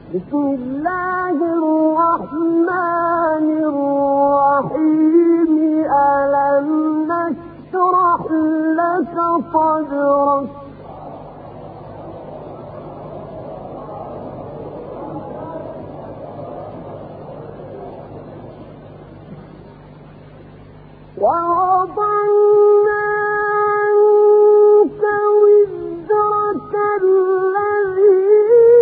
بسم الله الرحمن الرحيم. ألم نشرح لك صدرك ووضعنا عنك وزرك الذي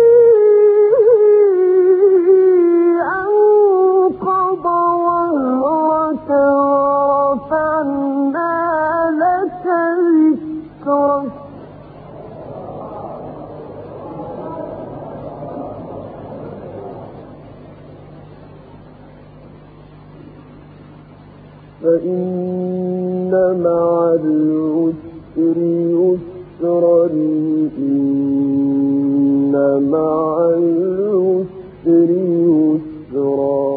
أنقض ظهرك ورفعنا لك ذكرك. فإن مع العسر يسرا إن مع العسر يسرا.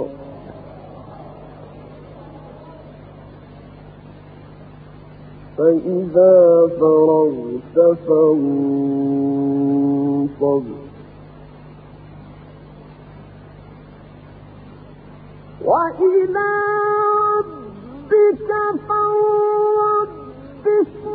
فإذا فرغت فانصب وإلى ربك فارغب.